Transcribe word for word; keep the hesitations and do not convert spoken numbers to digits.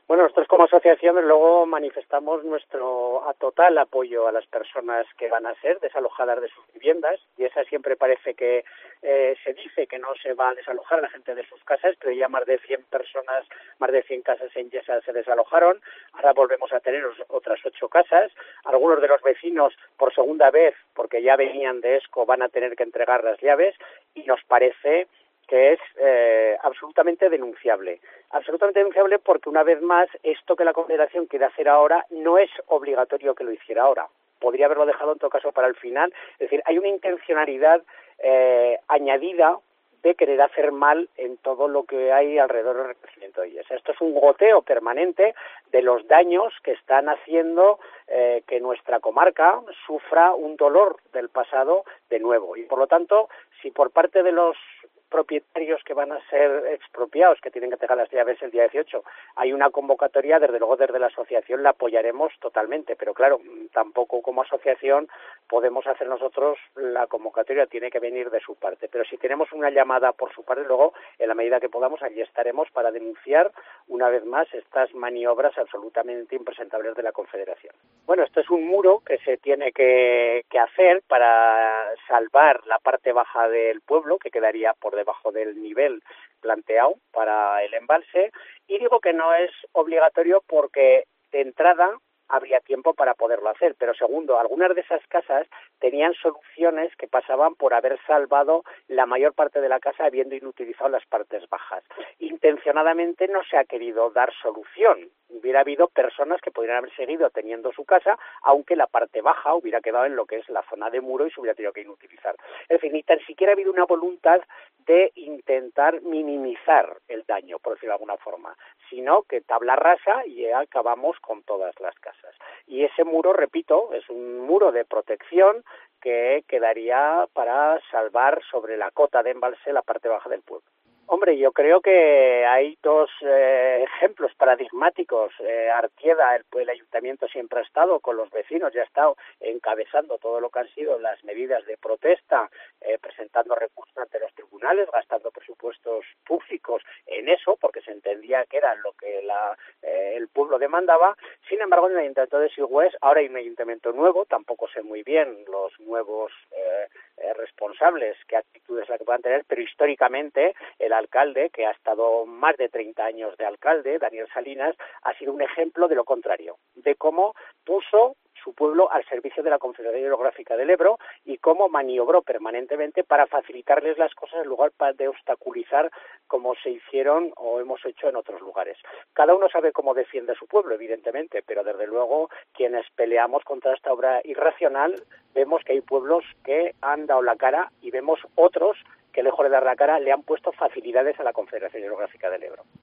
Bueno, nosotros como asociación luego manifestamos nuestro a total apoyo a las personas que van a ser desalojadas de sus viviendas, y esa siempre parece que eh, se dice que no se va a desalojar a la gente de sus casas, pero ya más de cien personas, más de cien casas en Yesa se desalojaron. Ahora volvemos a tener otras ocho casas. Algunos de los vecinos por segunda vez, porque ya venían de ESCO, van a tener que entregar las llaves, y nos parece que es eh, absolutamente denunciable. Absolutamente denunciable porque, una vez más, esto que la Confederación quiere hacer ahora no es obligatorio que lo hiciera ahora. Podría haberlo dejado en todo caso para el final. Es decir, hay una intencionalidad eh, añadida de querer hacer mal en todo lo que hay alrededor del reconocimiento de Yesa. Esto es un goteo permanente de los daños que están haciendo eh, que nuestra comarca sufra un dolor del pasado de nuevo. Y, por lo tanto, si por parte de los propietarios que van a ser expropiados, que tienen que entregar las llaves el día dieciocho, hay una convocatoria, desde luego desde la asociación la apoyaremos totalmente, pero claro, tampoco como asociación podemos hacer nosotros la convocatoria, tiene que venir de su parte, pero si tenemos una llamada por su parte, luego en la medida que podamos allí estaremos para denunciar una vez más estas maniobras absolutamente impresentables de la Confederación. Bueno, esto es un muro que se tiene que, que hacer para salvar la parte baja del pueblo, que quedaría por debajo del nivel planteado para el embalse, y digo que no es obligatorio porque de entrada habría tiempo para poderlo hacer, pero segundo, algunas de esas casas tenían soluciones que pasaban por haber salvado la mayor parte de la casa habiendo inutilizado las partes bajas. Intencionadamente no se ha querido dar solución. Hubiera habido personas que podrían haber seguido teniendo su casa, aunque la parte baja hubiera quedado en lo que es la zona de muro y se hubiera tenido que inutilizar. Es decir, ni tan siquiera ha habido una voluntad de intentar minimizar el daño, por decirlo de alguna forma, sino que tabla rasa y acabamos con todas las casas. Y ese muro, repito, es un muro de protección que quedaría para salvar sobre la cota de embalse la parte baja del pueblo. Hombre, yo creo que hay dos eh, ejemplos paradigmáticos. Eh, Artieda, el, el ayuntamiento siempre ha estado con los vecinos, ya ha estado encabezando todo lo que han sido las medidas de protesta, eh, presentando recursos ante los tribunales, gastando presupuestos públicos en eso, porque se entendía que era lo que la, eh, el pueblo demandaba. Sin embargo, en el ayuntamiento de Sigüés ahora hay un ayuntamiento nuevo, tampoco sé muy bien los nuevos eh, eh, responsables, qué actitudes la que puedan tener, pero históricamente el alcalde, que ha estado más de treinta años de alcalde, Daniel Salinas, ha sido un ejemplo de lo contrario, de cómo puso su pueblo al servicio de la Confederación Hidrográfica del Ebro y cómo maniobró permanentemente para facilitarles las cosas en lugar de obstaculizar como se hicieron o hemos hecho en otros lugares. Cada uno sabe cómo defiende a su pueblo, evidentemente, pero desde luego quienes peleamos contra esta obra irracional vemos que hay pueblos que han dado la cara y vemos otros que lejos de dar la cara le han puesto facilidades a la Confederación Hidrográfica del Ebro.